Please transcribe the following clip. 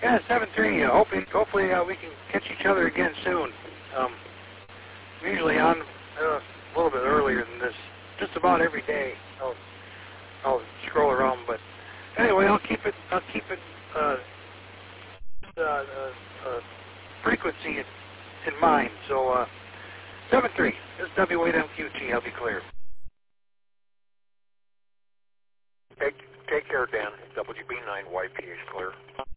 Yeah, 7-3. Hopefully we can catch each other again soon. I'm usually on a little bit earlier than this, just about every day. I'll scroll around, but anyway, I'll keep it frequency in mind. So 7-3. This is W8MQT. I'll be clear. Take care, Dan. WB9YP is clear.